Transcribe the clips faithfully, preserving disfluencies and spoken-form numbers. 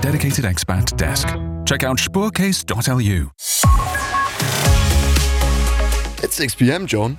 dedicated expat desk. Check out spoorcase dot l u. It's six p.m, John.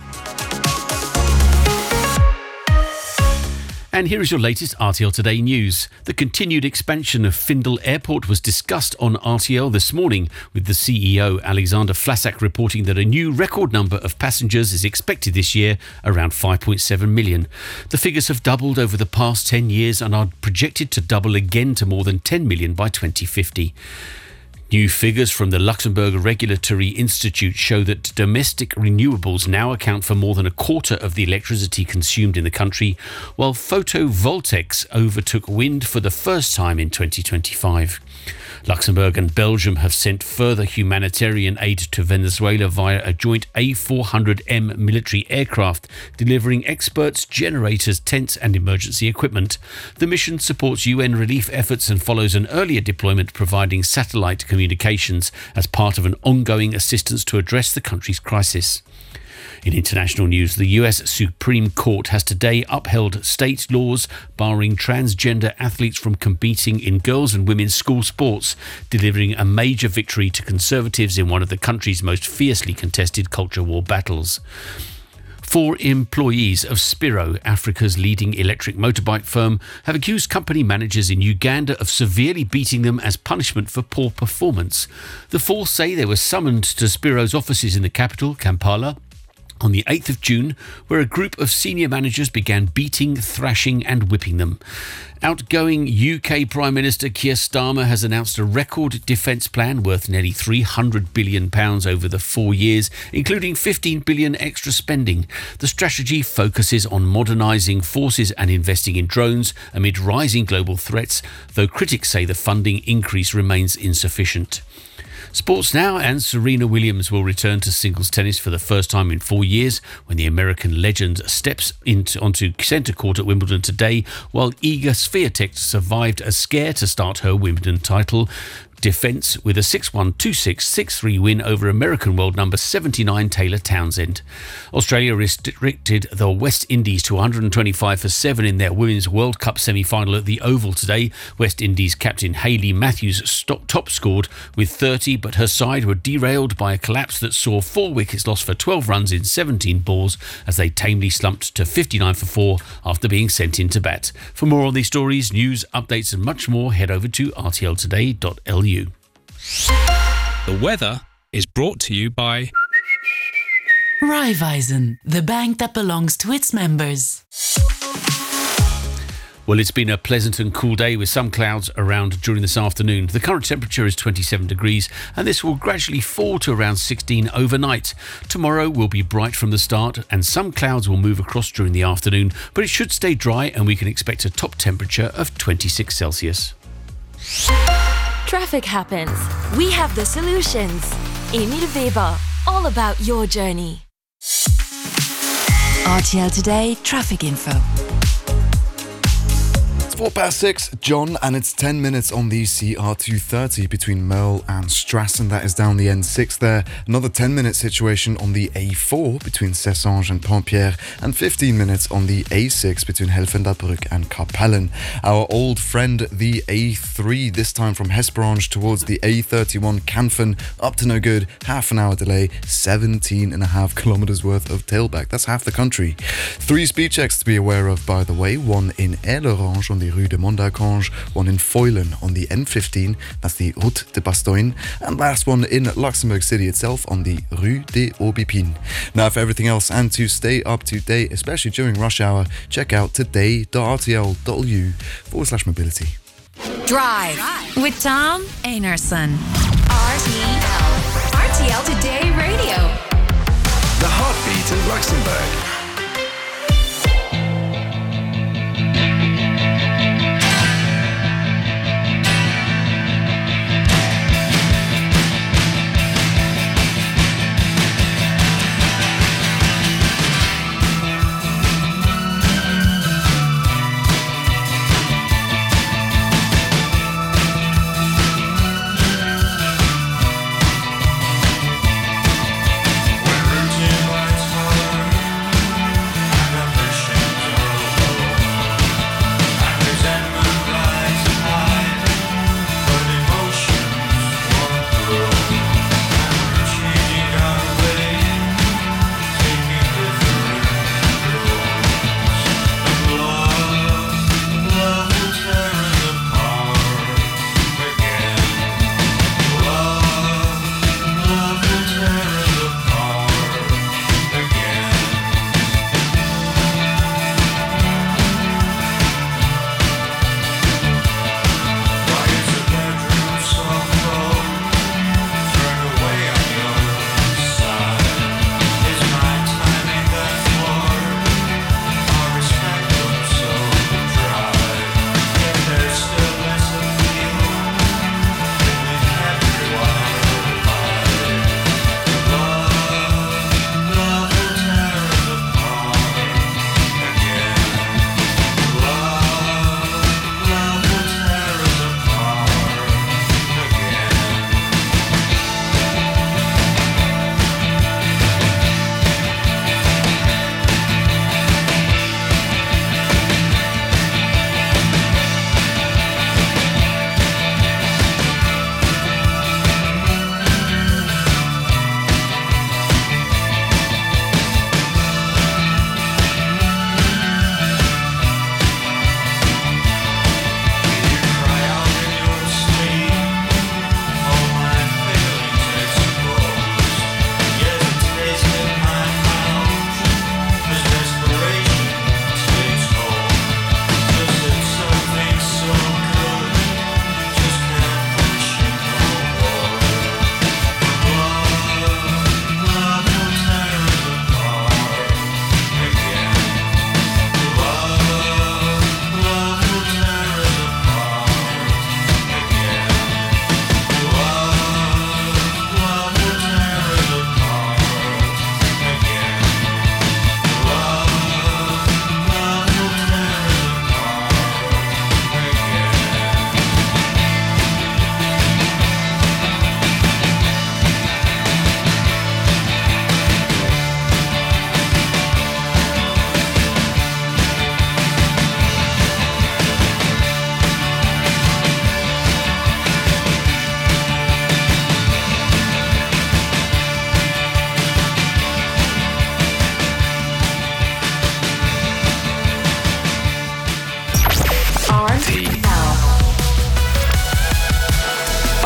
And here is your latest R T L Today news. The continued expansion of Findel Airport was discussed on R T L this morning, with the C E O Alexander Vlasak reporting that a new record number of passengers is expected this year, around five point seven million. The figures have doubled over the past ten years and are projected to double again to more than ten million by twenty fifty. New figures from the Luxembourg Regulatory Institute show that domestic renewables now account for more than a quarter of the electricity consumed in the country, while photovoltaics overtook wind for the first time in twenty twenty-five. Luxembourg and Belgium have sent further humanitarian aid to Venezuela via a joint A four hundred M military aircraft, delivering experts, generators, tents and emergency equipment. The mission supports U N relief efforts and follows an earlier deployment providing satellite communications as part of an ongoing assistance to address the country's crisis. In international news, the U S Supreme Court has today upheld state laws barring transgender athletes from competing in girls' and women's school sports, delivering a major victory to conservatives in one of the country's most fiercely contested culture war battles. Four employees of Spiro, Africa's leading electric motorbike firm, have accused company managers in Uganda of severely beating them as punishment for poor performance. The four say they were summoned to Spiro's offices in the capital, Kampala, on the eighth of June, where a group of senior managers began beating, thrashing and whipping them. Outgoing U K Prime Minister Keir Starmer has announced a record defence plan worth nearly three hundred billion pounds over the four years, including fifteen billion pounds extra spending. The strategy focuses on modernising forces and investing in drones amid rising global threats, though critics say the funding increase remains insufficient. Sports now, and Serena Williams will return to singles tennis for the first time in four years when the American legend steps into, onto centre court at Wimbledon today, while Iga Swiatek survived a scare to start her Wimbledon title defence with a six one, two six, six three win over American world number seventy-nine Taylor Townsend. Australia restricted the West Indies to one hundred twenty-five for seven in their Women's World Cup semi-final at the Oval today. West Indies captain Hayley Matthews stop, top scored with thirty, but her side were derailed by a collapse that saw four wickets lost for twelve runs in seventeen balls as they tamely slumped to fifty-nine for four after being sent into bat. For more on these stories, news, updates and much more, head over to r t l today dot l u. The weather is brought to you by Raiffeisen, the bank that belongs to its members. Well, it's been a pleasant and cool day with some clouds around during this afternoon. The current temperature is twenty-seven degrees and this will gradually fall to around sixteen overnight. Tomorrow will be bright from the start and some clouds will move across during the afternoon, but it should stay dry and we can expect a top temperature of twenty-six Celsius. Traffic happens. We have the solutions. Emil Weber, all about your journey. R T L Today Traffic Info. Four past six, John, and it's ten minutes on the C R two thirty between Merle and Strassen. That is down the N six there. Another ten minute situation on the A four between Cessange and Pont-Pierre, and fifteen minutes on the A six between Helfendabrück and Kapellen. Our old friend, the A three, this time from Hesperange towards the A thirty-one Canfen, up to no good, half an hour delay, seventeen and a half kilometres worth of tailback. That's half the country. Three speed checks to be aware of, by the way. One in Aix-l'Orange on the Rue de Mondarchange, one in Foylen on the N fifteen, that's the Route de Bastogne, and last one in Luxembourg City itself on the Rue des Aubépines. Now, for everything else and to stay up to date, especially during rush hour, check out today dot r t l dot l u forward slash mobility. Drive with Tom Einarson. R T L. R T L Today Radio. The heartbeat of Luxembourg.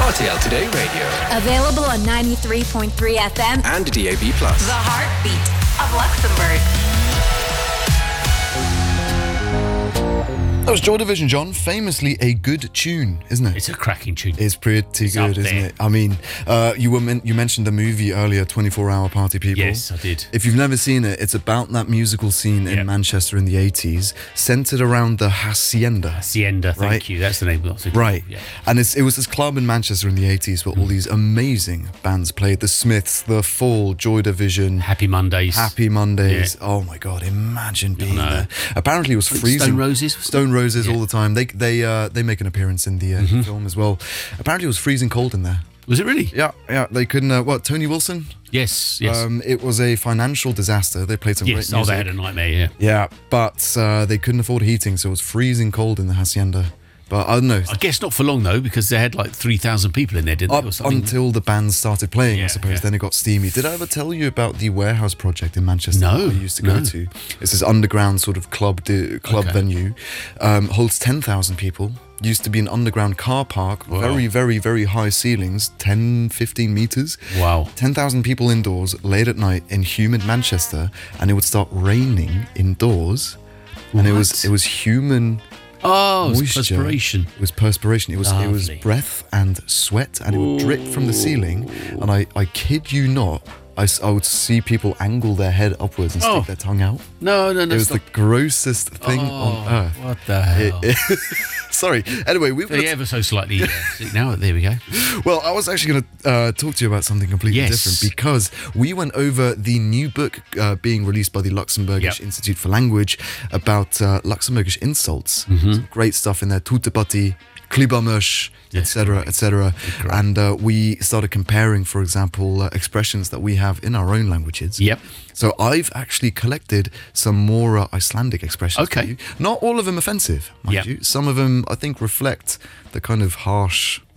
R T L Today Radio. Available on ninety-three point three F M and D A B plus. The heartbeat of Luxembourg. That was Joy Division, John. Famously a good tune, isn't it? It's a cracking tune. It's pretty It's good, up isn't there. it? I mean, uh, you were men- you mentioned the movie earlier, twenty-four hour Party People. Yes, I did. If you've never seen it, it's about that musical scene in Yeah. Manchester in the eighties, centered around the Hacienda. Hacienda, thank Right. you. That's the name of it. Right. Yeah. And it's, it was this club in Manchester in the eighties where all these amazing bands played. The Smiths, The Fall, Joy Division, Happy Mondays. Happy Mondays. Yeah. Oh my God, imagine being know. there. Apparently it was Stone freezing. Roses? Stone Roses Yeah. all the time. They they uh, they make an appearance in the uh, Mm-hmm. film as well. Apparently it was freezing cold in there. Was it really? Yeah, yeah. They couldn't. Uh, what? Tony Wilson? Yes, yes. Um, it was a financial disaster. They played some yes, great oh, music. they had a nightmare, yeah. Yeah, but uh, they couldn't afford heating, so it was freezing cold in the Hacienda. But I don't know. I guess not for long, though, because they had like three thousand people in there, didn't Up they? Or something? until the band started playing, I Yeah, suppose. yeah. Then it got steamy. Did I ever tell you about the Warehouse Project in Manchester No, that I used to go no. to? It's this underground sort of club di- club Okay. venue. Um, holds ten thousand people. Used to be an underground car park. Wow. Very, very, very high ceilings. ten, fifteen meters. Wow. ten thousand people indoors, late at night in humid Manchester. And it would start raining indoors. And it was What? it was human... Oh, it was moisture. perspiration. It was perspiration. It was it was Lovely. breath and sweat, and it would drip from the ceiling. And I, I kid you not, I, s- I would see people angle their head upwards and stick Oh. their tongue out. No, no, no. It was the stop. grossest thing Oh, on earth. What the hell? It- it- Sorry. Anyway, we've got They ever so slightly. Yeah. See, now, there we go. Well, I was actually going to uh, talk to you about something completely Yes. different because we went over the new book uh, being released by the Luxembourgish Yep. Institute for Language about uh, Luxembourgish insults. Mm-hmm. Some great stuff in there. Tutepati, Klibamush, Yes, et cetera, et cetera. Great. And uh, we started comparing, for example, uh, expressions that we have in our own languages. Yep. So I've actually collected some more uh, Icelandic expressions. Okay. for you. Not all of them offensive, mind Yep. you. Some of them, I think, reflect the kind of harsh